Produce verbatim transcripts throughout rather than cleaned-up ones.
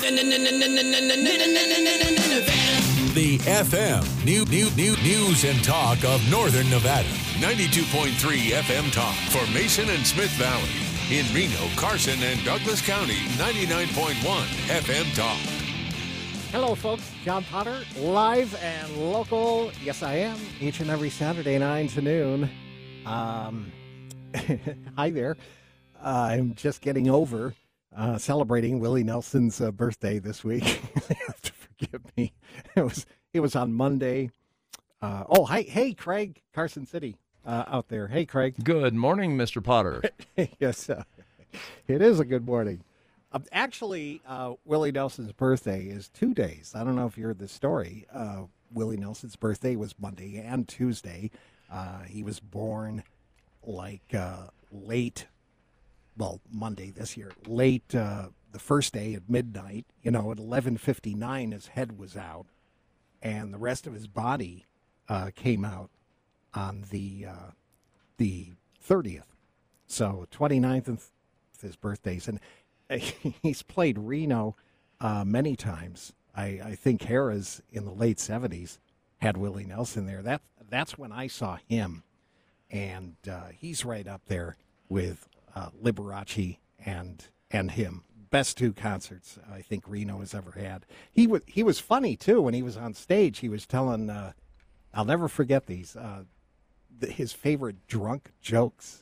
The F M new, new, new news and talk of Northern Nevada. ninety-two point three F M Talk for Mason and Smith Valley. In Reno, Carson, and Douglas County, ninety-nine point one F M Talk. Hello, folks. John Potter, live and local. Yes, I am. Each and every Saturday, nine to noon. Um, hi there. Uh, I'm just getting over uh, celebrating Willie Nelson's uh, birthday this week. You have to forgive me. It was it was on Monday. Uh, oh, hi, hey, Craig, Carson City uh, out there. Hey, Craig. Good morning, Mister Potter. Yes, uh, it is a good morning. Uh, actually, uh, Willie Nelson's birthday is two days. I don't know if you heard this story. Uh, Willie Nelson's birthday was Monday and Tuesday. Uh, he was born like uh, late, well, Monday this year, late uh, the first day at midnight. You know, at eleven fifty-nine, his head was out, and the rest of his body uh, came out on the uh, the thirtieth. So twenty-ninth and his birthdays. And he's played Reno uh, many times. I, I think Harrah's in the late seventies had Willie Nelson there. That, that's when I saw him. And uh, he's right up there with uh, Liberace and and him. Best two concerts I think Reno has ever had. He, w- he was funny, too, when he was on stage. He was telling, uh, I'll never forget these, uh, the, his favorite drunk jokes.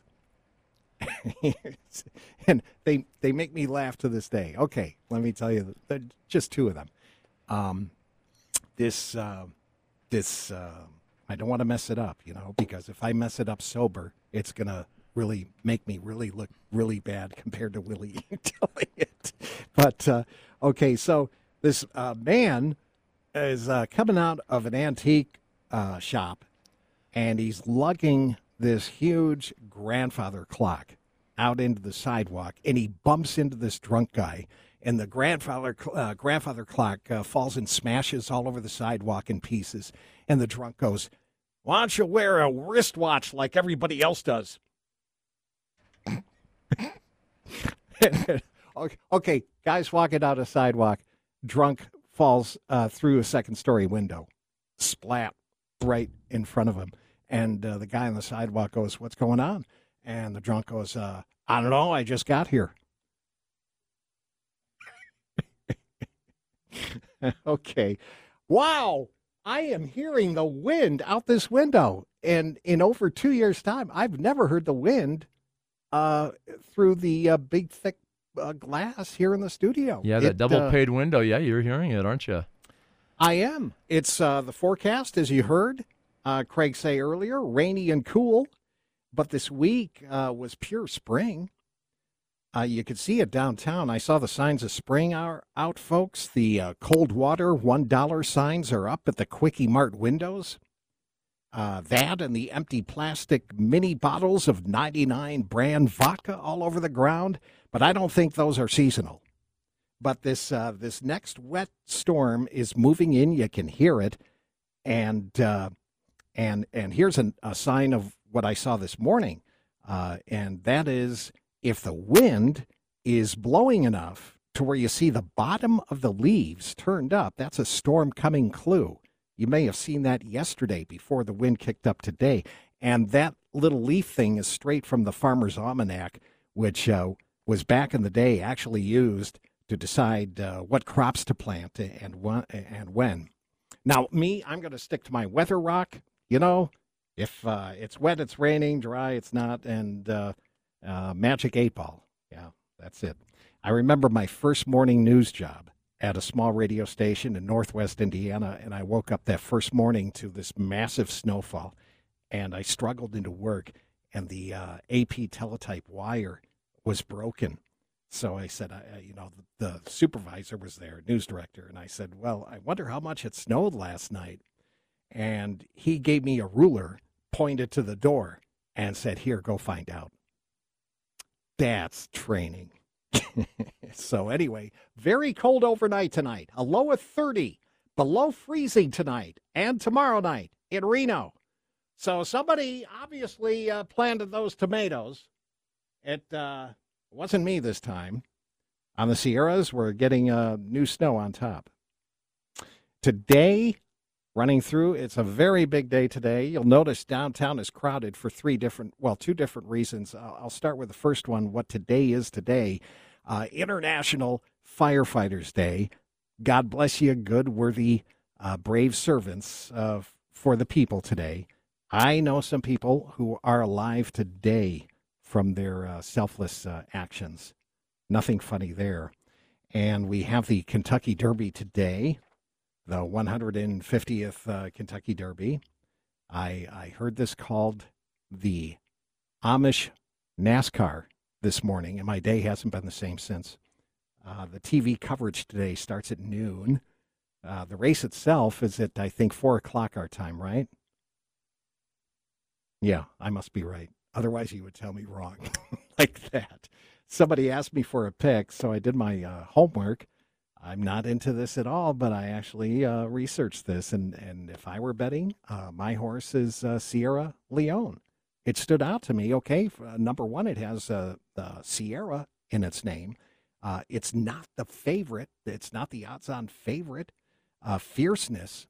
And they they make me laugh to this day. Okay, let me tell you, just two of them. Um, this uh, this uh, I don't want to mess it up, you know, because if I mess it up sober, it's gonna really make me really look really bad compared to Willie telling it. But uh, okay, so this uh, man is uh, coming out of an antique uh, shop, and he's lugging this huge grandfather clock out into the sidewalk, and he bumps into this drunk guy, and the grandfather uh, grandfather clock uh, falls and smashes all over the sidewalk in pieces, and the drunk goes, "Why don't you wear a wristwatch like everybody else does?" Okay, guy's walking down a sidewalk, drunk falls uh, through a second-story window, splat right in front of him. And uh, the guy on the sidewalk goes, "What's going on?" And the drunk goes, uh, "I don't know. I just got here." Okay. Wow. I am hearing the wind out this window. And in over two years' time, I've never heard the wind uh, through the uh, big, thick uh, glass here in the studio. Yeah, that it, double uh, paid window. Yeah, you're hearing it, aren't you? I am. It's uh, the forecast, as you heard. Uh, Craig say earlier, rainy and cool, but this week uh, was pure spring. Uh, you could see it downtown. I saw the signs of spring are out, folks. The uh, cold water one dollar signs are up at the Quickie Mart windows. Uh, that and the empty plastic mini bottles of ninety-nine brand vodka all over the ground, but I don't think those are seasonal. But this uh, this next wet storm is moving in. You can hear it, and uh, And and here's an, a sign of what I saw this morning, uh, and that is if the wind is blowing enough to where you see the bottom of the leaves turned up, that's a storm coming clue. You may have seen that yesterday before the wind kicked up today, and that little leaf thing is straight from the Farmer's Almanac, which uh, was back in the day actually used to decide uh, what crops to plant and, wh- and when. Now, me, I'm going to stick to my weather rock. You know, if uh, it's wet, it's raining, dry, it's not, and uh, uh, magic eight ball. Yeah, that's it. I remember my first morning news job at a small radio station in northwest Indiana, and I woke up that first morning to this massive snowfall, and I struggled into work, and the uh, A P teletype wire was broken. So I said, I, you know, the, the supervisor was there, news director, and I said, well, I wonder how much it snowed last night. And he gave me a ruler, pointed to the door, and said, "Here, go find out." That's training. So anyway, very cold overnight tonight. A low of thirty, below freezing tonight and tomorrow night in Reno. So somebody obviously uh, planted those tomatoes. It uh, wasn't me this time. On the Sierras, we're getting uh, new snow on top. Today, running through, it's a very big day today. You'll notice downtown is crowded for three different, well, two different reasons. Uh, I'll start with the first one, what today is today. Uh, International Firefighters Day. God bless you, good, worthy, uh, brave servants uh, for the people today. I know some people who are alive today from their uh, selfless uh, actions. Nothing funny there. And we have the Kentucky Derby today, the one hundred fiftieth uh, Kentucky Derby. I, I heard this called the Amish NASCAR this morning, and my day hasn't been the same since. Uh, the T V coverage today starts at noon. Uh, the race itself is at, I think, four o'clock our time, right? Yeah, I must be right. Otherwise, you would tell me wrong like that. Somebody asked me for a pick, so I did my uh, homework. I'm not into this at all, but I actually uh, researched this, and, and if I were betting, uh, my horse is uh, Sierra Leone. It stood out to me, okay, uh, number one, it has uh, the Sierra in its name. Uh, it's not the favorite. It's not the odds-on favorite. Uh, fierceness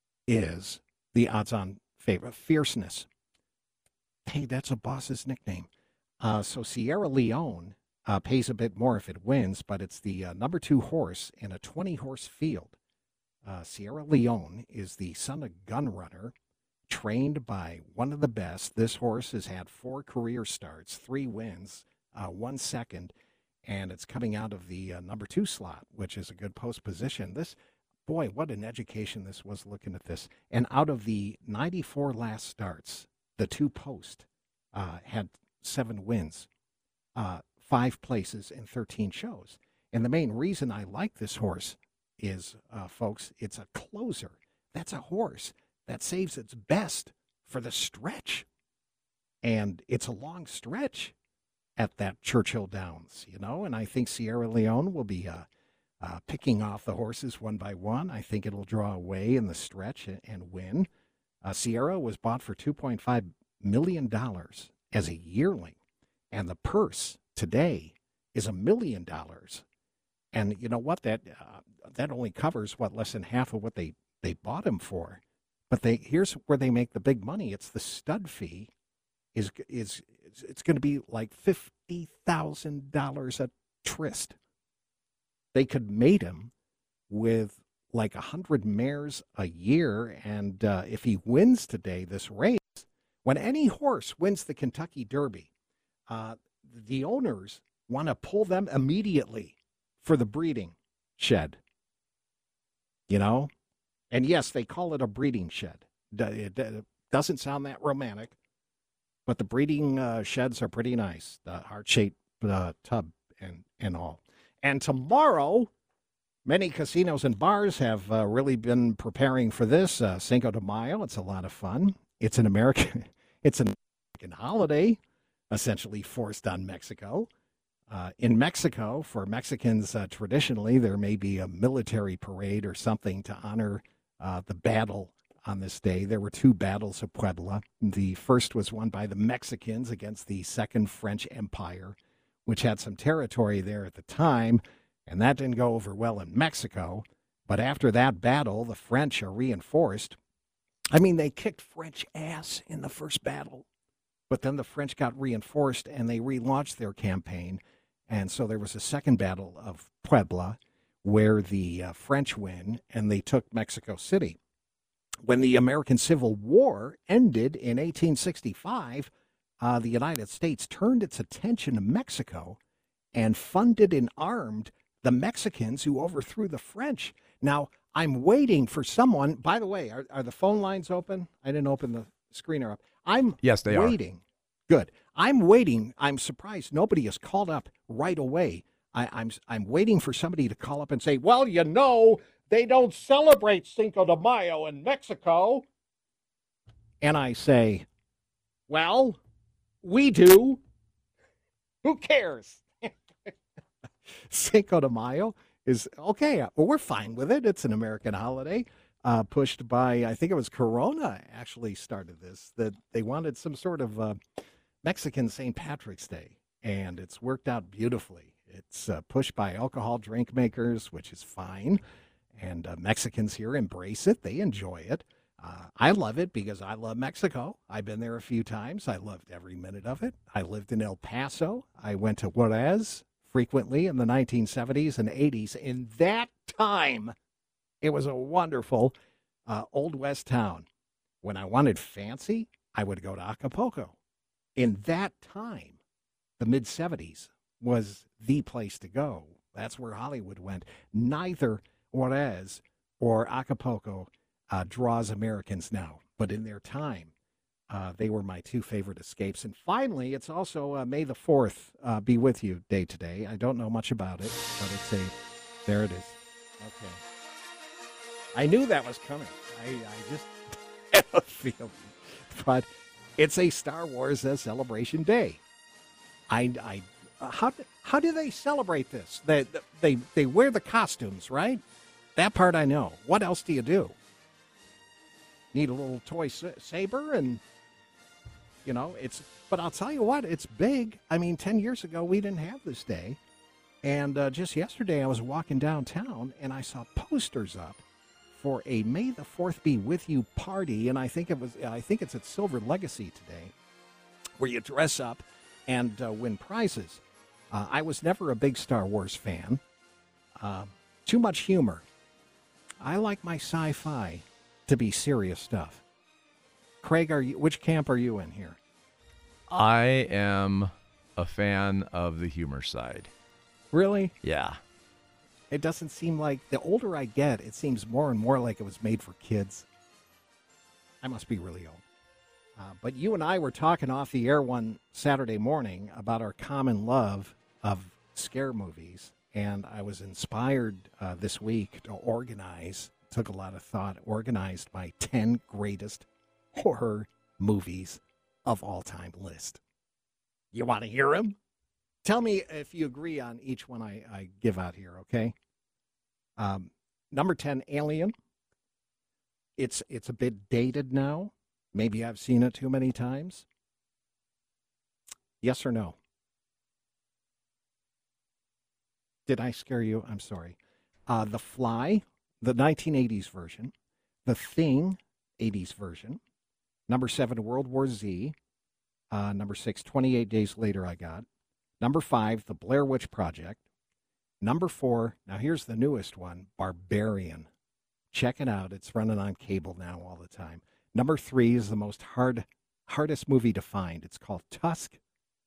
is the odds-on favorite. Fierceness. Hey, that's a boss's nickname. Uh, so Sierra Leone uh, pays a bit more if it wins, but it's the uh, number two horse in a twenty-horse field. Uh, Sierra Leone is the son of Gunrunner, trained by one of the best. This horse has had four career starts, three wins, uh, one second, and it's coming out of the uh, number two slot, which is a good post position. This, boy, what an education this was looking at this. And out of the ninety-four last starts, the two post uh, had seven wins, uh, five places, and thirteen shows. And the main reason I like this horse is, uh, folks, it's a closer. That's a horse that saves its best for the stretch. And it's a long stretch at that Churchill Downs, you know, and I think Sierra Leone will be uh, uh, picking off the horses one by one. I think it'll draw away in the stretch and, and win. Uh, Sierra was bought for two point five million dollars as a yearling, and the purse today is a million dollars. And you know what? That uh, that only covers what less than half of what they, they bought him for. But they here's where they make the big money. It's the stud fee. Is is it's going to be like fifty thousand dollars a tryst. They could mate him with like a hundred mares a year, and uh, if he wins today this race, when any horse wins the Kentucky Derby, uh, the owners want to pull them immediately for the breeding shed. You know, and yes, they call it a breeding shed. It doesn't sound that romantic. But the breeding uh, sheds are pretty nice, the heart-shaped uh, tub and, and all. And tomorrow, many casinos and bars have uh, really been preparing for this. Uh, Cinco de Mayo, it's a lot of fun. It's an American, it's an American holiday, essentially forced on Mexico. Uh, in Mexico, for Mexicans, uh, traditionally, there may be a military parade or something to honor uh, the battle on this day. There were two battles of Puebla. The first was won by the Mexicans against the Second French Empire, which had some territory there at the time, and that didn't go over well in Mexico. But after that battle, the French are reinforced. I mean, they kicked French ass in the first battle, but then the French got reinforced, and they relaunched their campaign. And so there was a second battle of Puebla, where the uh, French win, and they took Mexico City. When the American Civil War ended in eighteen sixty-five, uh, the United States turned its attention to Mexico and funded and armed the Mexicans who overthrew the French. Now, I'm waiting for someone. By the way, are, are the phone lines open? I didn't open the screener up. I'm yes, they waiting. are. Good. I'm waiting. I'm surprised nobody has called up right away. I, I'm I'm waiting for somebody to call up and say, well, you know, they don't celebrate Cinco de Mayo in Mexico. And I say, well, we do. Who cares? Cinco de Mayo is, okay, well, we're fine with it. It's an American holiday uh, pushed by, I think it was Corona actually started this, that they wanted some sort of uh, Mexican Saint Patrick's Day. And it's worked out beautifully. It's uh, pushed by alcohol drink makers, which is fine. And uh, Mexicans here embrace it. They enjoy it. Uh, I love it because I love Mexico. I've been there a few times. I loved every minute of it. I lived in El Paso. I went to Juarez frequently in the nineteen seventies and eighties. In that time, it was a wonderful uh, Old West town. When I wanted fancy, I would go to Acapulco. In that time, the mid-seventies was the place to go. That's where Hollywood went. Neither Juarez or Acapulco uh, draws Americans now, but in their time, uh, they were my two favorite escapes. And finally, it's also uh, May the fourth uh, be with you day today. I don't know much about it, but it's a, there it is. Okay. I knew that was coming. I, I just had a feeling. But it's a Star Wars uh, celebration day. I, I, uh, how, how do they celebrate this? They, they, they wear the costumes, right? That part I know. What else do you do? Need a little toy saber and, you know, it's, but I'll tell you what, it's big. I mean, ten years ago, we didn't have this day. And uh, just yesterday, I was walking downtown and I saw posters up for a May the fourth be with you party. And I think it was, I think it's at Silver Legacy today, where you dress up and uh, win prizes. Uh, I was never a big Star Wars fan. Uh, too much humor. I like my sci-fi to be serious stuff. Craig, are you, which camp are you in here? I am a fan of the humor side. Really? Yeah. It doesn't seem like, the older I get, it seems more and more like it was made for kids. I must be really old. Uh, but you and I were talking off the air one Saturday morning about our common love of scare movies. And I was inspired uh, this week to organize, took a lot of thought, organized my ten greatest horror movies of all time list. You want to hear them? Tell me if you agree on each one I, I give out here, okay? Um, number ten, Alien. It's it's a bit dated now. Maybe I've seen it too many times. Yes or no? Did I scare you? I'm sorry. Uh, The Fly, the nineteen eighties version. The Thing, eighties version. Number seven, World War Z. Uh, number six, twenty-eight Days Later I got. Number five, The Blair Witch Project. Number four, now here's the newest one, Barbarian. Check it out. It's running on cable now all the time. Number three is the most hard, hardest movie to find. It's called Tusk.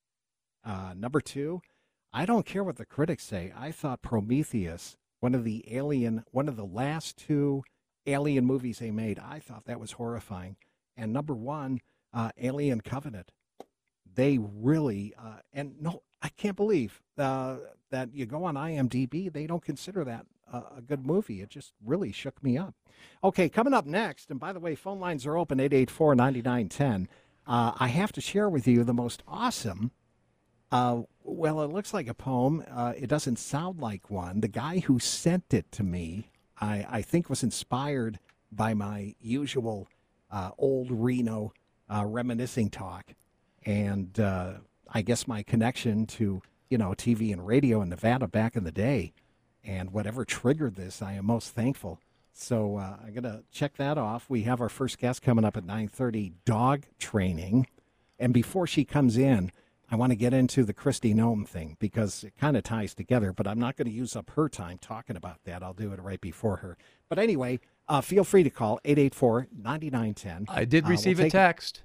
Uh, number two, I don't care what the critics say. I thought Prometheus, one of the alien, one of the last two alien movies they made, I thought that was horrifying. And number one, uh, Alien Covenant. They really, uh, and no, I can't believe uh, that you go on I M D B, they don't consider that uh, a good movie. It just really shook me up. Okay, coming up next, and by the way, phone lines are open, eight eight four, nine nine one zero. Uh, I have to share with you the most awesome, uh, well, it looks like a poem. Uh, it doesn't sound like one. The guy who sent it to me, I, I think was inspired by my usual uh, old Reno uh, reminiscing talk. And uh, I guess my connection to, you know, T V and radio in Nevada back in the day, and whatever triggered this, I am most thankful. So uh, I'm going to check that off. We have our first guest coming up at nine thirty, dog training. And before she comes in, I want to get into the Christy Nome thing because it kind of ties together, but I'm not going to use up her time talking about that. I'll do it right before her. But anyway, uh, feel free to call eight eight four, nine nine one zero. I did receive uh, we'll a text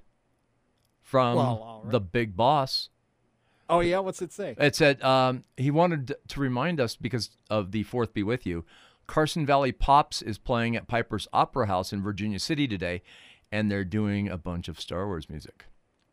from well, right. the big boss. Oh, yeah? What's it say? It said um, he wanted to remind us, because of the fourth Be With You, Carson Valley Pops is playing at Piper's Opera House in Virginia City today, and they're doing a bunch of Star Wars music.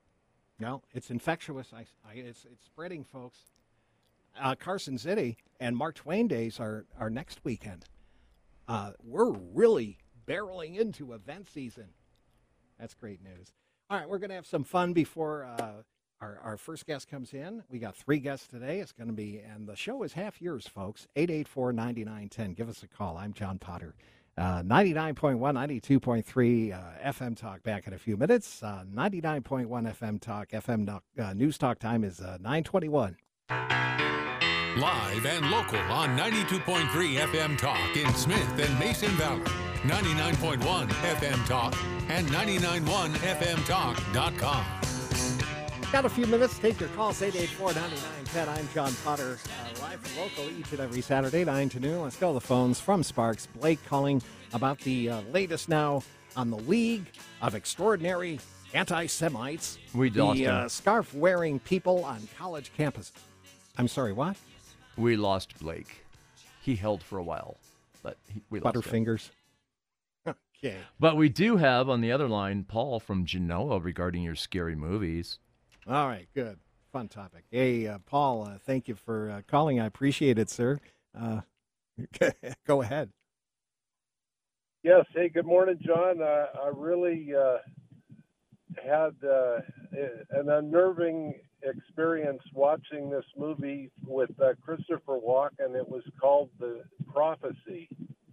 No, it's infectious. I, I, it's, it's spreading, folks. Uh, Carson City and Mark Twain Days are, are next weekend. Uh, we're really barreling into event season. That's great news. All right, we're going to have some fun before uh, our, our first guest comes in. We got three guests today. It's going to be, and the show is half yours, folks. eight eight four, nine nine one zero. Give us a call. I'm John Potter. Uh, ninety-nine point one, ninety-two point three uh, F M Talk back in a few minutes. Uh, ninety-nine point one F M Talk. F M uh, News Talk time is uh, nine twenty-one. Live and local on ninety-two point three F M Talk in Smith and Mason Valley, ninety-nine point one F M Talk, and ninety-nine point one F M talk dot com. Got a few minutes. Take your calls, eight eight four, nine nine one zero. I'm John Potter, uh, live and local each and every Saturday, nine to noon. Let's go to the phones from Sparks. Blake calling about the uh, latest now on the League of Extraordinary Anti-Semites. We lost the him. uh, scarf-wearing people on college campuses. I'm sorry, what? We lost Blake. He held for a while, but he, we lost him. Butterfingers. Okay. But we do have on the other line Paul from Genoa regarding your scary movies. All right, good. Fun topic. Hey, uh, Paul, uh, thank you for uh, calling. I appreciate it, sir. Uh, go ahead. Yes. Hey, good morning, John. Uh, I really uh, had uh, an unnerving experience watching this movie with uh, Christopher Walken. It was called The Prophecy.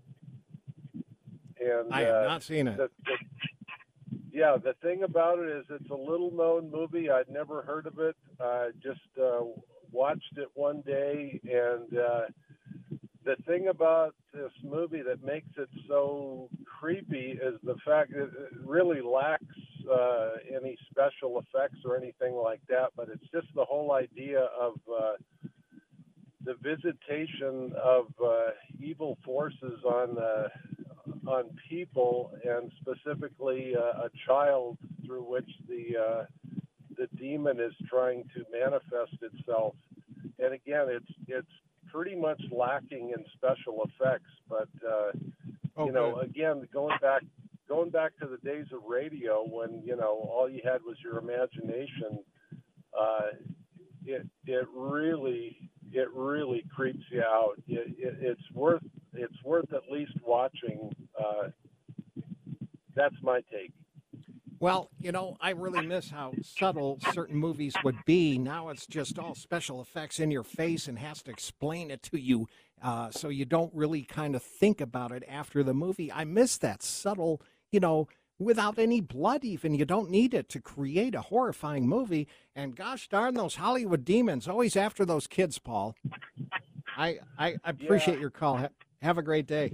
And I have uh, not seen it. The, the, yeah, the thing about it is it's a little-known movie. I'd never heard of it. I just uh, watched it one day, and uh, the thing about this movie that makes it so creepy is the fact that it really lacks uh, any special effects or anything like that, but it's just the whole idea of uh, the visitation of uh, evil forces on uh, on people, and specifically uh, a child through which the uh, the demon is trying to manifest itself. And again, it's it's pretty much lacking in special effects, but uh, Oh, you know, good. again, going back going back to the days of radio when you know all you had was your imagination. Uh, it it really it really creeps you out. It, it, it's worth it's worth at least watching. Uh, that's my take. Well, you know, I really miss how subtle certain movies would be. Now it's just all special effects in your face and has to explain it to you, uh, so you don't really kind of think about it after the movie. I miss that subtle, you know, without any blood even. You don't need it to create a horrifying movie. And gosh darn those Hollywood demons, always after those kids, Paul. I, I, I appreciate Yeah. your call. Ha- have a great day.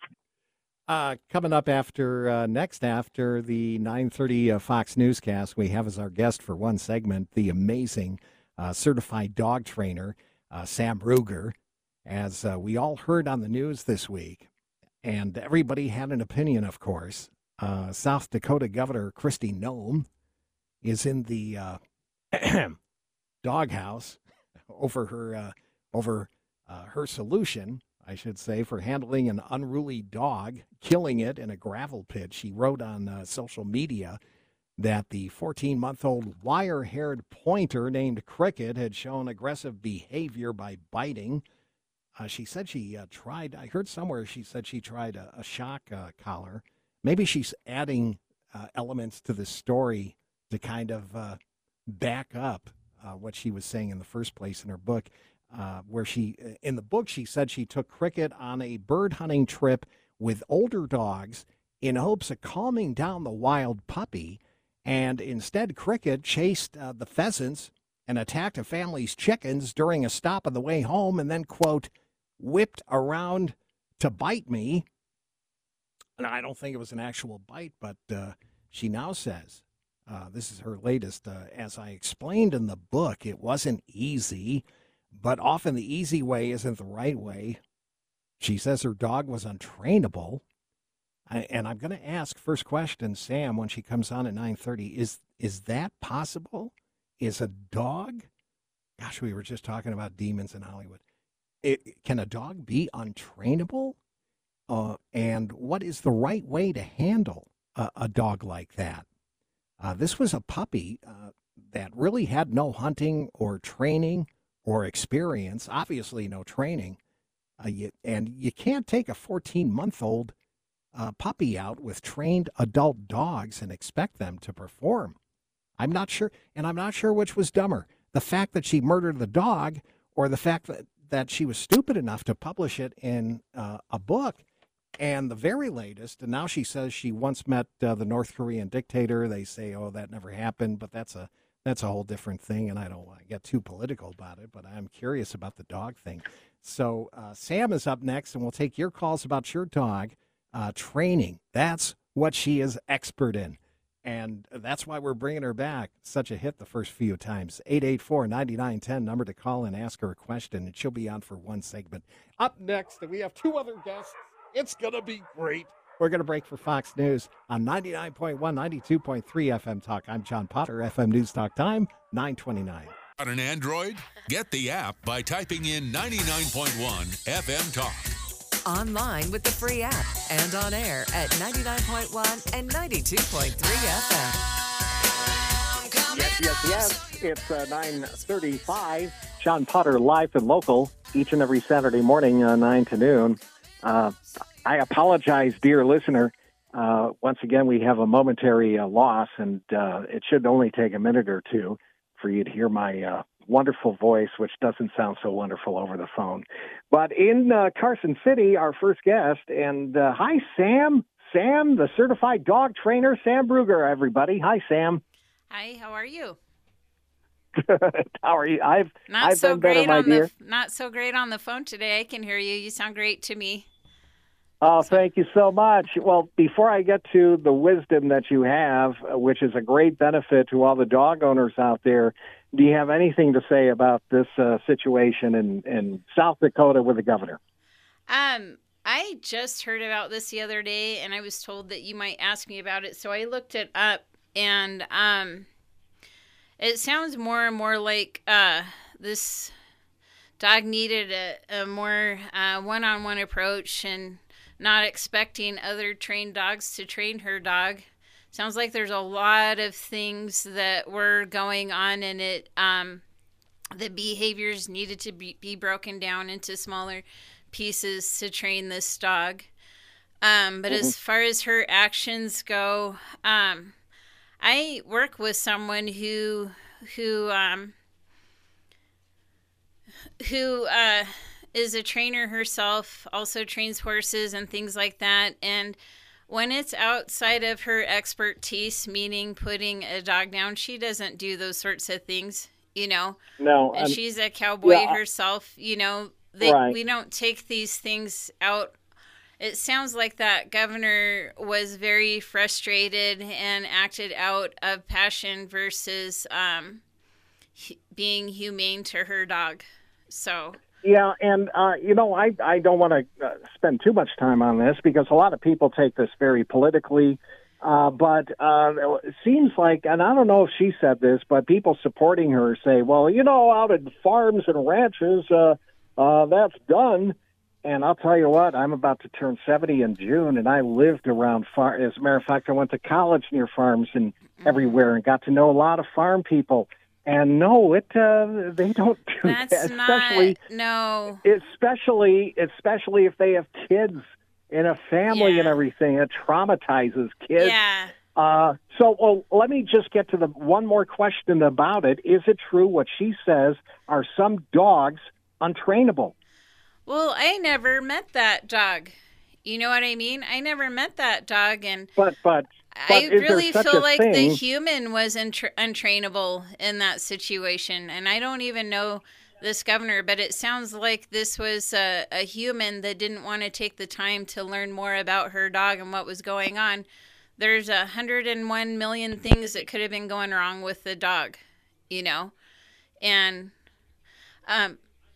Uh, coming up after uh, next after the nine thirty uh, Fox newscast, we have as our guest for one segment the amazing uh, certified dog trainer, uh, Sam Ruger. As uh, we all heard on the news this week, and everybody had an opinion, of course, uh, South Dakota Governor Kristi Noem is in the uh, doghouse over her uh, over uh, her solution, I should say, for handling an unruly dog, killing it in a gravel pit. She wrote on uh, social media that the fourteen-month-old wire-haired pointer named Cricket had shown aggressive behavior by biting. Uh, she said she uh, tried, I heard somewhere she said she tried a, a shock uh, collar. Maybe she's adding uh, elements to the story to kind of uh, back up uh, what she was saying in the first place in her book. Uh, where she, in the book, she said she took Cricket on a bird hunting trip with older dogs in hopes of calming down the wild puppy. And instead, Cricket chased uh, the pheasants and attacked a family's chickens during a stop on the way home and then, quote, whipped around to bite me. And I don't think it was an actual bite, but uh, she now says, uh, this is her latest, uh, as I explained in the book, it wasn't easy. But often the easy way isn't the right way. She says her dog was untrainable. I, and I'm going to ask first question, Sam, when she comes on at nine thirty, is is that possible? Is a dog, gosh, we were just talking about demons in Hollywood. It, can a dog be untrainable? Uh, and what is the right way to handle a, a dog like that? Uh, this was a puppy uh, that really had no hunting or training or experience, obviously no training, uh, you, and you can't take a fourteen-month-old uh, puppy out with trained adult dogs and expect them to perform. I'm not sure, and I'm not sure which was dumber, the fact that she murdered the dog or the fact that, that she was stupid enough to publish it in uh, a book. And the very latest, and now she says she once met uh, the North Korean dictator. They say, oh, that never happened, but that's a that's a whole different thing, and I don't want to get too political about it, but I'm curious about the dog thing. So uh, Sam is up next, and we'll take your calls about your dog uh, training. That's what she is expert in, and that's why we're bringing her back. Such a hit the first few times. eight eight four, nine nine one zero, number to call and ask her a question, and she'll be on for one segment. Up next, and we have two other guests. It's going to be great. We're going to break for Fox News on ninety-nine point one, ninety-two point three F M Talk. I'm John Potter, F M News Talk Time, nine twenty-nine. Got an Android? Get the app by typing in ninety-nine point one F M Talk. Online with the free app and on air at ninety-nine point one and ninety-two point three F M. Yes, yes, yes. It's uh, nine thirty-five. John Potter live and local each and every Saturday morning, uh, nine to noon. Uh, I apologize, dear listener. Uh, once again, we have a momentary uh, loss, and uh, it should only take a minute or two for you to hear my uh, wonderful voice, which doesn't sound so wonderful over the phone. But in uh, Carson City, our first guest, and uh, hi, Sam. Sam, the certified dog trainer, Sam Bruger, everybody. Hi, Sam. Hi, how are you? Good. How are you? I've not I've so been better, great my on dear. the not so great on the phone today. I can hear you. You sound great to me. Oh, thank you so much. Well, before I get to the wisdom that you have, uh, which is a great benefit to all the dog owners out there, do you have anything to say about this uh, situation in, in South Dakota with the governor? Um, I just heard about this the other day, and I was told that you might ask me about it, so I looked it up, and um, it sounds more and more like uh, this dog needed a, a more uh, one-on-one approach and not expecting other trained dogs to train her dog. Sounds like there's a lot of things that were going on in it. Um, the behaviors needed to be, be broken down into smaller pieces to train this dog. Um, but mm-hmm. as far as her actions go, um, I work with someone who who um, who uh, is a trainer herself, also trains horses and things like that. And when it's outside of her expertise, meaning putting a dog down, she doesn't do those sorts of things, you know. No, and um, she's a cowboy yeah, herself, you know. They, right. We don't take these things out. It sounds like that governor was very frustrated and acted out of passion versus um, being humane to her dog. So. Yeah, and, uh, you know, I, I don't want to uh, spend too much time on this because a lot of people take this very politically. Uh, but uh, it seems like, and I don't know if she said this, but people supporting her say, well, you know, out at farms and ranches, uh, uh, that's done. And I'll tell you what, I'm about to turn seventy in June, and I lived around farms. As a matter of fact, I went to college near farms and everywhere and got to know a lot of farm people. And no, it uh, they don't do That's that. Especially, not, no. Especially, especially if they have kids in a family Yeah. and everything. It traumatizes kids. Yeah. Uh, so, well, let me just get to the one more question about it. Is it true what she says? Are some dogs untrainable? Well, I never met that dog. You know what I mean? I never met that dog, and But, but, but I is there really such feel a like thing? the human was untra- untrainable in that situation. And I don't even know this governor, but it sounds like this was a, a human that didn't want to take the time to learn more about her dog and what was going on. There's a hundred and one million things that could have been going wrong with the dog, you know? And, um,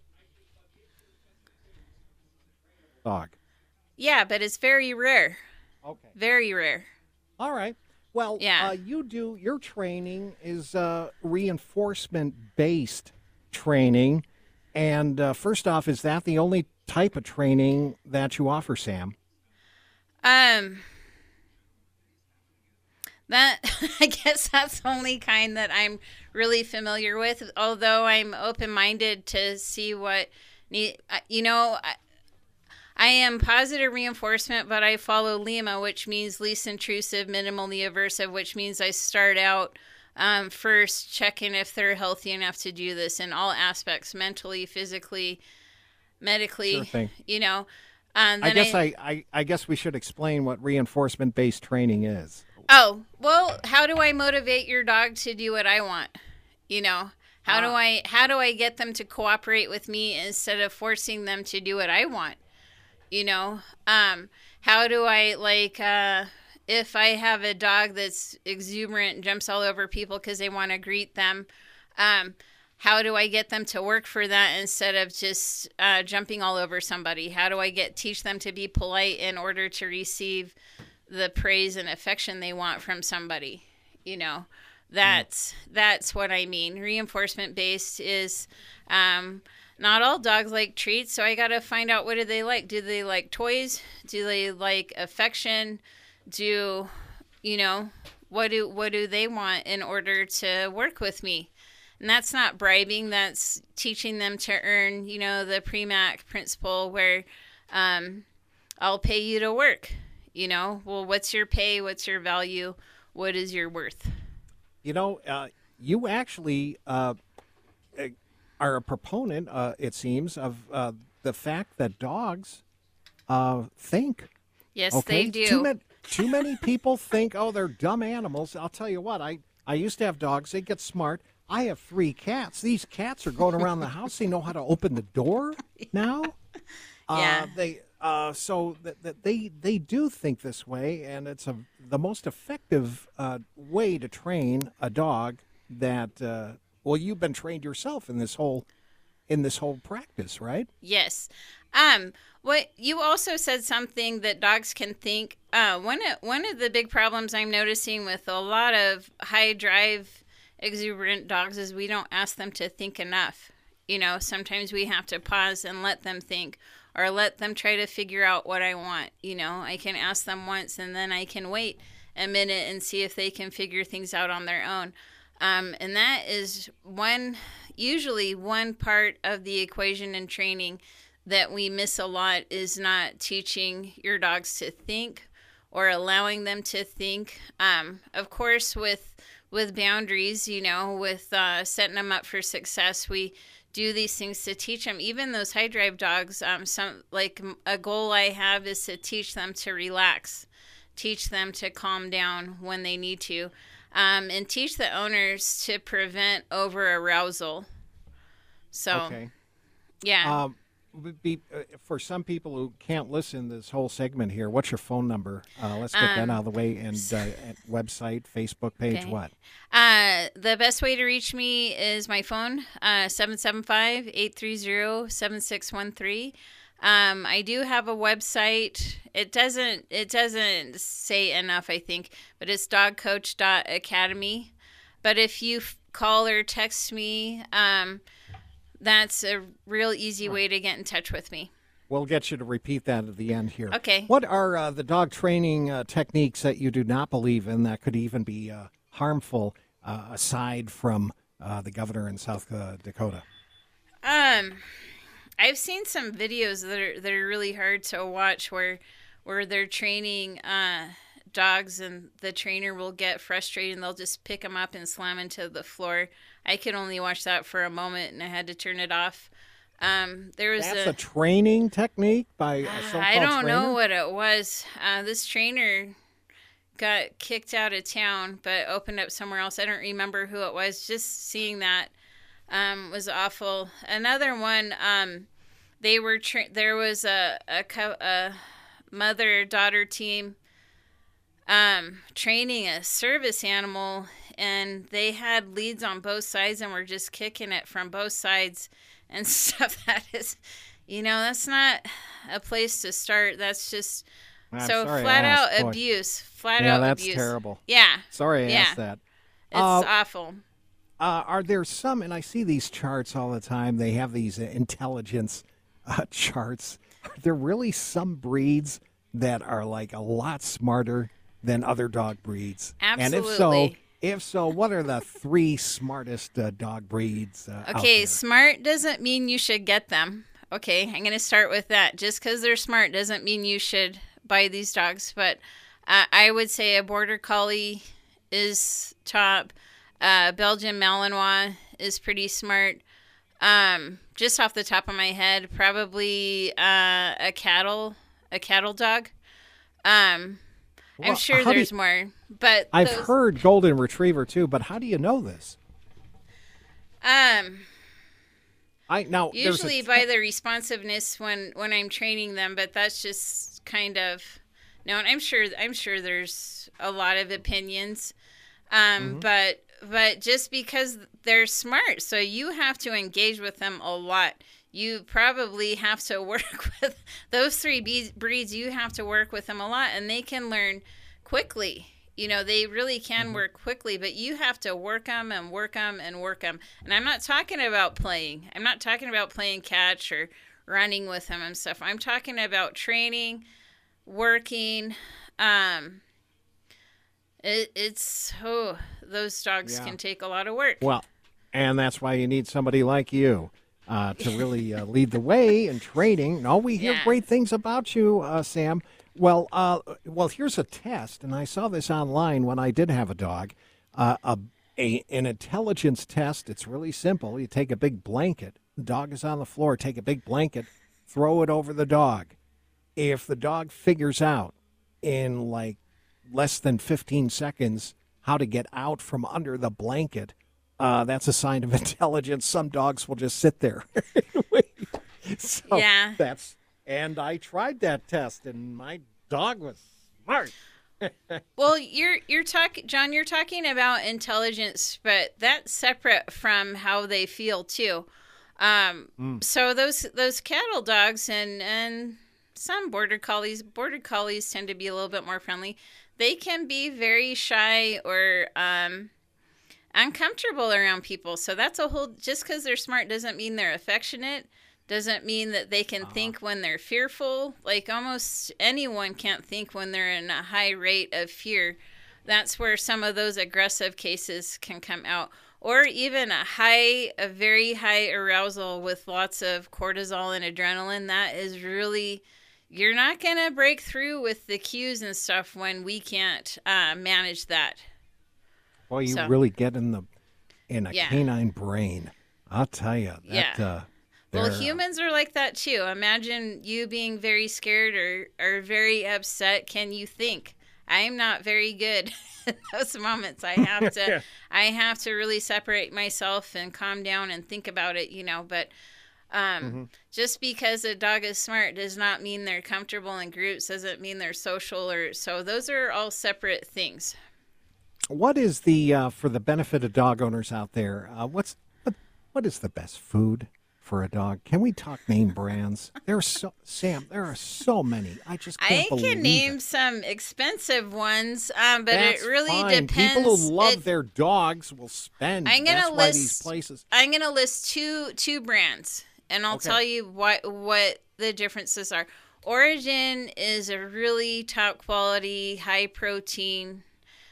Dog. yeah, but it's very rare. Okay. Very rare. All right. Well, Yeah. uh, you do, your training is uh, reinforcement-based training. And uh, first off, is that the only type of training that you offer, Sam? Um, that, I guess that's the only kind that I'm really familiar with, although I'm open-minded to see what, need, you know, I, I am positive reinforcement, but I follow LIMA, which means least intrusive, minimally aversive, which means I start out um, first checking if they're healthy enough to do this in all aspects, mentally, physically, medically, Sure thing. you know. Um, I then guess I, I, I guess we should explain what reinforcement-based training is. Oh, well, how do I motivate your dog to do what I want? You know, how do I how do I get them to cooperate with me instead of forcing them to do what I want? You know, um, how do I like uh, if I have a dog that's exuberant and jumps all over people because they want to greet them? Um, how do I get them to work for that instead of just uh, jumping all over somebody? How do I get teach them to be polite in order to receive the praise and affection they want from somebody? You know, that's mm. that's what I mean. Reinforcement based is um, not all dogs like treats, so I got to find out, what do they like? Do they like toys? Do they like affection? Do you know what do what do they want in order to work with me? And that's not bribing. That's teaching them to earn, you know, the Premack principle where um, I'll pay you to work. You know, well, what's your pay? What's your value? What is your worth? You know, uh, you actually uh, are a proponent, uh, it seems, of uh, the fact that dogs uh, think. Yes, okay? they do. Too, ma- too many people think, oh, they're dumb animals. I'll tell you what, I, I used to have dogs. They get smart. I have three cats. These cats are going around the house. They know how to open the door now. Yeah. Uh, they uh, so that, that they they do think this way, and it's a the most effective uh, way to train a dog. That uh, well, you've been trained yourself in this whole in this whole practice, right? Yes. Um. What you also said something that dogs can think. Uh. One of one of the big problems I'm noticing with a lot of high drive exuberant dogs is we don't ask them to think enough. You know, sometimes we have to pause and let them think, or let them try to figure out what I want. You know, I can ask them once and then I can wait a minute and see if they can figure things out on their own. Um, and that is one, usually one part of the equation in training that we miss a lot, is not teaching your dogs to think or allowing them to think. Um, of course, with with boundaries, you know, with uh, setting them up for success, we do these things to teach them. Even those high drive dogs, um, some like a goal I have is to teach them to relax, teach them to calm down when they need to, um, and teach the owners to prevent over arousal. So, okay. yeah. Um, would be, uh, for some people who can't listen to this whole segment here, what's your phone number? Uh, let's get Um, that out of the way. And uh, website, Facebook page, Okay. what? Uh, the best way to reach me is my phone, uh, seven seven five, eight three zero, seven six one three. Um, I do have a website. It doesn't it doesn't say enough, I think, but it's dog coach dot academy. But if you f- call or text me, um, that's a real easy way to get in touch with me. We'll get you to repeat that at the end here. Okay. What are uh, the dog training uh, techniques that you do not believe in that could even be uh, harmful, uh, aside from uh, the governor in South uh, Dakota? Um, I've seen some videos that are that are really hard to watch, where where they're training uh, dogs, and the trainer will get frustrated and they'll just pick them up and slam into the floor. I could only watch that for a moment, and I had to turn it off. Um, there was That's a, a training technique by a so-called I don't trainer? know what it was. Uh, this trainer got kicked out of town, but opened up somewhere else. I don't remember who it was. Just seeing that um, was awful. Another one, um, they were tra- there was a, a, co- a mother-daughter team um, training a service animal, and they had leads on both sides and were just kicking it from both sides and stuff. That is, you know, that's not a place to start. That's just I'm so sorry I flat out asked. Boy. abuse. Flat Yeah, out that's abuse. terrible. Yeah. Sorry I yeah. asked that. It's Uh, awful. Uh, are there some, and I see these charts all the time, they have these uh, intelligence uh, charts. Are there really some breeds that are like a lot smarter than other dog breeds? And if so, Absolutely. if so, what are the three smartest uh, dog breeds uh, out Okay, there? smart doesn't mean you should get them. Okay, I'm going to start with that. Just because they're smart doesn't mean you should buy these dogs. But uh, I would say a Border Collie is top. Uh, Belgian Malinois is pretty smart. Um, just off the top of my head, probably uh, a cattle, a cattle dog. Um, I'm Well, sure how do there's you- more, but I've those- heard golden retriever too, but how do you know this? Um, I now there's a usually te- by the responsiveness when when I'm training them, but that's just kind of no. And I'm sure I'm sure there's a lot of opinions, um, Mm-hmm. but but just because they're smart, so you have to engage with them a lot. You probably have to work with those three be- breeds. You have to work with them a lot, and they can learn quickly. You know, they really can Mm-hmm. work quickly, but you have to work them and work them and work them. And I'm not talking about playing. I'm not talking about playing catch or running with them and stuff. I'm talking about training, working. Um, it, it's, oh, those dogs Yeah. can take a lot of work. Well, and that's why you need somebody like you uh, to really uh, lead the way in training. No, we hear Yeah. great things about you, uh, Sam. Well, uh, well, here's a test, and I saw this online when I did have a dog. Uh, a, a an intelligence test. It's really simple. You take a big blanket. The dog is on the floor. Take a big blanket, throw it over the dog. If the dog figures out in like less than fifteen seconds how to get out from under the blanket, uh, that's a sign of intelligence. Some dogs will just sit there. so Yeah. That's and I tried that test, and my dog was smart. Well, you're you're talking, John. You're talking about intelligence, but that's separate from how they feel too. Um, So those those cattle dogs and and some border collies, border collies tend to be a little bit more friendly. They can be very shy or um, uncomfortable around people. So that's a whole. Just because they're smart doesn't mean they're affectionate. Doesn't mean that they can think when they're fearful. Like almost anyone can't think when they're in a high rate of fear. That's where some of those aggressive cases can come out. Or even a high, a very high arousal with lots of cortisol and adrenaline. That is really, you're not going to break through with the cues and stuff when we can't uh, manage that. Boy, you So- really get in the in a Yeah. canine brain. I'll tell you. That, Yeah. Uh, Well, they're, uh, humans are like that too. Imagine you being very scared or, or very upset. Can you think? I'm not very good in those moments. I have to I have to really separate myself and calm down and think about it, you know, but um, Mm-hmm. just because a dog is smart does not mean they're comfortable in groups, doesn't mean they're social or so those are all separate things. What is the uh, for the benefit of dog owners out there? Uh, what's what, what is the best food for a dog? Can we talk name brands? There are so Sam. There are so many. I just can't I believe can name it. some expensive ones, um, but That's it really fine. depends. People who love It- their dogs will spend. I'm gonna That's why list. these places. I'm gonna list two two brands, and I'll Okay. tell you what what the differences are. Origin is a really top quality, high protein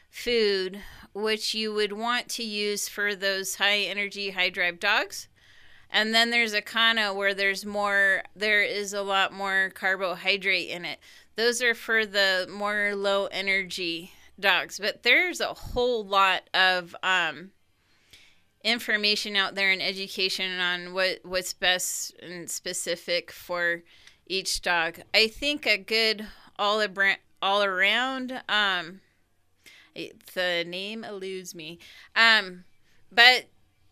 food, which you would want to use for those high energy, high drive dogs. And then there's Akana where there's more, there is a lot more carbohydrate in it. Those are for the more low energy dogs. But there's a whole lot of um, information out there and education on what, what's best and specific for each dog. I think a good all, abra- all around, um, it- the name eludes me. Um, but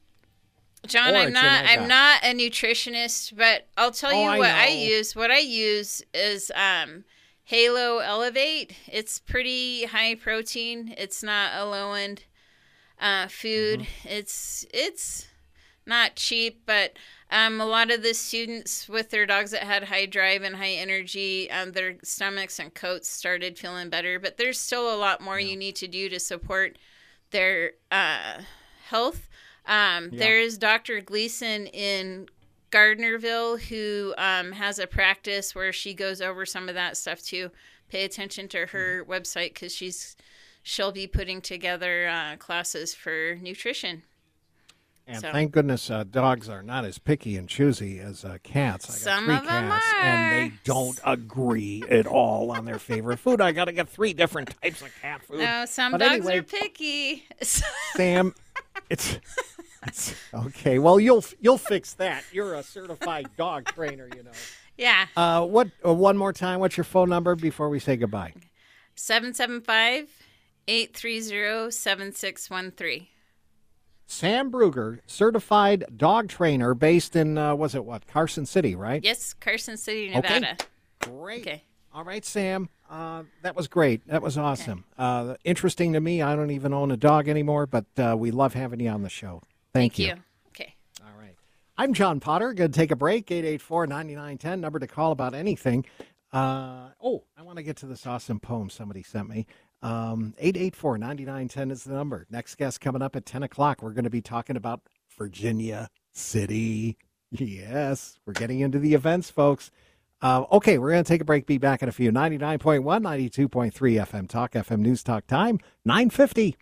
John, Origin, I'm not I got I'm it. not a nutritionist, but I'll tell Oh, you I what I know. use. What I use is um, Halo Elevate. It's pretty high protein. It's not a low end uh, food. Mm-hmm. It's it's not cheap, but um, a lot of the students with their dogs that had high drive and high energy, um, their stomachs and coats started feeling better. But there's still a lot more you need to do to support their uh, health. Um, Yeah. There's Doctor Gleason in Gardnerville who um, has a practice where she goes over some of that stuff too. Pay attention to her Mm-hmm. website because she's she'll be putting together uh, classes for nutrition. And So- thank goodness uh, dogs are not as picky and choosy as uh, cats. I got Some three of 'em cats, and they are. don't agree at all on their favorite food. I got to get three different types of cat food. No, some But dogs anyway, are picky. Sam, it's, it's okay. Well, you'll you'll fix that. You're a certified dog trainer, you know. yeah. Uh, what? Uh, one more time. What's your phone number before we say goodbye? seven seven five, eight three zero, seven six one three. Sam Bruger, certified dog trainer based in, uh, was it what, Carson City, right? Yes, Carson City, Nevada. Okay. Great. Okay. All right, Sam. Uh, that was great. That was awesome. Okay. Uh, interesting to me. I don't even own a dog anymore, but uh, we love having you on the show. Thank, Thank you. you. Okay. All right. I'm John Potter. Going to take a break. eight eight four, nine nine one zero, number to call about anything. Uh, oh, I want to get to this awesome poem somebody sent me. Um, eight eight four, nine nine one zero is the number. Next guest coming up at ten o'clock. We're going to be talking about Virginia City. Yes, we're getting into the events, folks. Uh, okay, we're going to take a break. Be back in a few. ninety-nine point one, ninety-two point three F M Talk, F M News Talk time, nine fifty.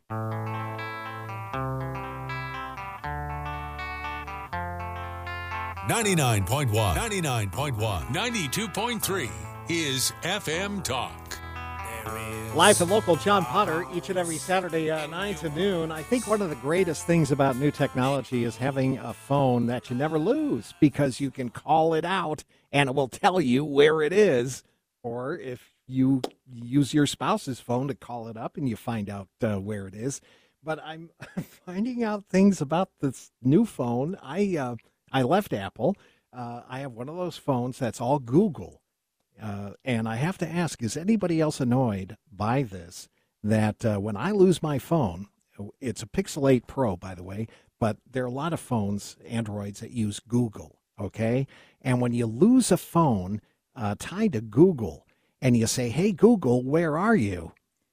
ninety-nine point one, ninety-nine point one, ninety-two point three is F M Talk. Live and local, John Potter, each and every Saturday, uh, nine to noon. I think one of the greatest things about new technology is having a phone that you never lose, because you can call it out and it will tell you where it is. Or if you use your spouse's phone to call it up and you find out uh, where it is. But I'm finding out things about this new phone. I, uh, I left Apple. Uh, I have one of those phones that's all Google. Uh, and I have to ask, is anybody else annoyed by this, that uh, when I lose my phone, it's a Pixel eight Pro, by the way, but there are a lot of phones, Androids, that use Google, okay? And when you lose a phone uh, tied to Google and you say, hey, Google, where are you?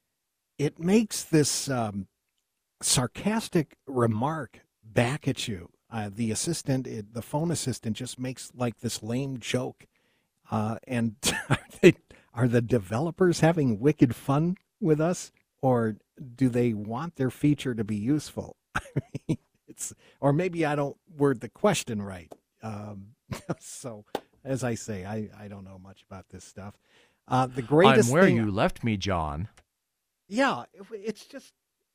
It makes this um, sarcastic remark back at you. Uh, the assistant, it, the phone assistant just makes like this lame joke. Uh, and are, they, are the developers having wicked fun with us, or do they want their feature to be useful? I mean, it's, or maybe I don't word the question right. Um, so, as I say, I, I don't know much about this stuff. Uh, the greatest I'm where thing, you left me, John. Yeah, it, it's just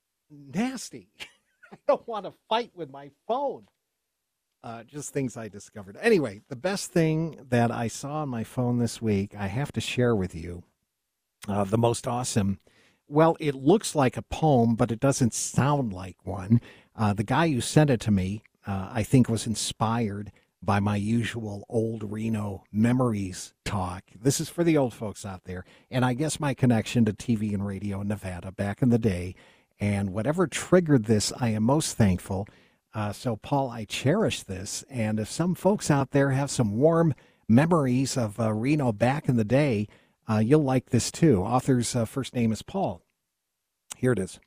nasty. I don't want to fight with my phone. Uh, just things I discovered. Anyway, the best thing that I saw on my phone this week, I have to share with you. Uh, the most awesome. Well, it looks like a poem, but it doesn't sound like one. Uh, the guy who sent it to me, uh, I think, was inspired by my usual old Reno memories talk. This is for the old folks out there. And I guess my connection to T V and radio in Nevada back in the day. And whatever triggered this, I am most thankful. Uh, so, Paul, I cherish this, and if some folks out there have some warm memories of uh, Reno back in the day, uh, you'll like this too. Author's uh, first name is Paul. Here it is.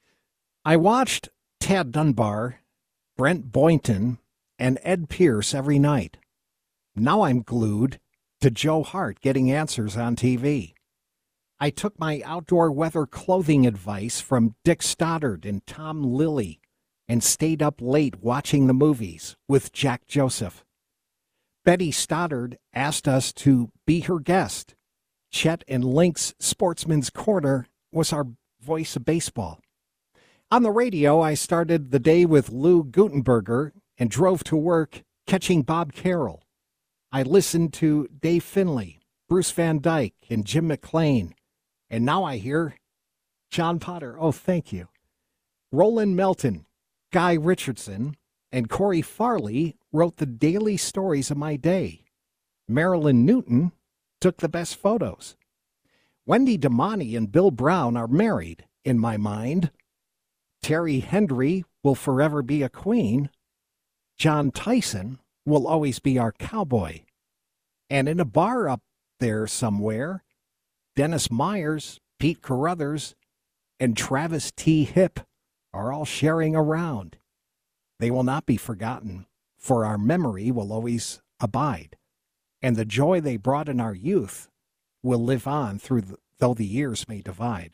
I watched Tad Dunbar, Brent Boynton, and Ed Pierce every night. Now I'm glued to Joe Hart getting answers on T V. I took my outdoor weather clothing advice from Dick Stoddard and Tom Lilly, and stayed up late watching the movies with Jack Joseph. Betty Stoddard asked us to be her guest. Chet and Link's Sportsman's Corner was our voice of baseball. On the radio, I started the day with Lou Gutenberger and drove to work catching Bob Carroll. I listened to Dave Finley, Bruce Van Dyke, and Jim McLean. And now I hear John Potter. Oh, thank you. Roland Melton, Guy Richardson, and Corey Farley wrote the daily stories of my day. Marilyn Newton took the best photos. Wendy Damani and Bill Brown are married, in my mind. Terry Hendry will forever be a queen. John Tyson will always be our cowboy. And in a bar up there somewhere, Dennis Myers, Pete Carruthers, and Travis T. Hipp are all sharing around. They will not be forgotten, for our memory will always abide, and the joy they brought in our youth will live on through the, though the years may divide.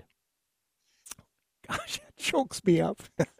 Gosh, that chokes me up.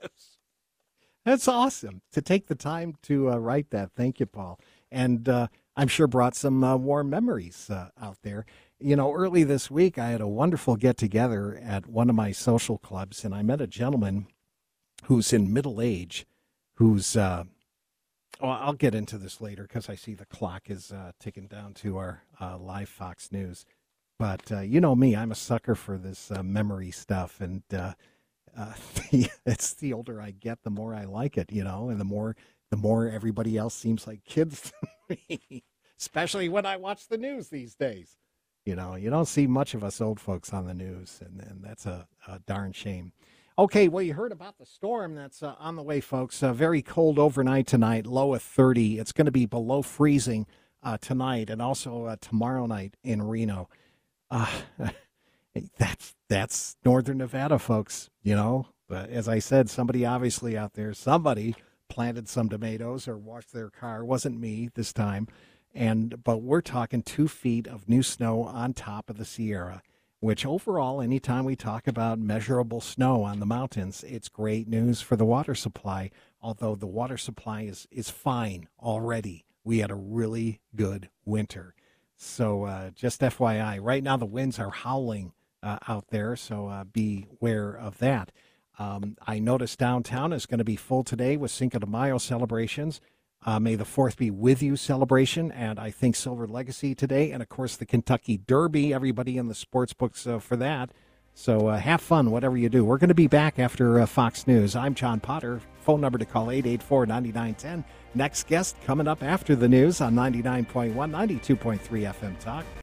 That's awesome to take the time to uh, write that. Thank you, Paul. And uh, I'm sure brought some uh, warm memories uh, out there. You know, early this week, I had a wonderful get-together at one of my social clubs, and I met a gentleman who's in middle age, who's, uh, well, I'll get into this later because I see the clock is uh, ticking down to our uh, live Fox News. But uh, you know me, I'm a sucker for this uh, memory stuff. And uh, uh, the, it's the older I get, the more I like it, you know, and the more the more everybody else seems like kids to me, especially when I watch the news these days. You know, you don't see much of us old folks on the news, and, and that's a, a darn shame. Okay, well, you heard about the storm that's uh, on the way, folks. Uh, very cold overnight tonight, low of thirty. It's going to be below freezing uh, tonight and also uh, tomorrow night in Reno. Uh, that's that's Northern Nevada, folks. You know, but as I said, somebody obviously out there, somebody planted some tomatoes or washed their car. It wasn't me this time. And but we're talking two feet of new snow on top of the Sierra, which overall, anytime we talk about measurable snow on the mountains, it's great news for the water supply, although the water supply is, is fine already. We had a really good winter. So uh, just F Y I, right now the winds are howling uh, out there, so uh, beware of that. Um, I noticed downtown is going to be full today with Cinco de Mayo celebrations. Uh, May the fourth be with you celebration, and I think Silver Legacy today, and of course the Kentucky Derby, everybody in the sports books uh, for that. So uh, have fun, whatever you do. We're going to be back after uh, Fox News. I'm John Potter. Phone number to call, eight eight four, nine nine one zero. Next guest coming up after the news on ninety-nine point one, ninety-two point three F M Talk.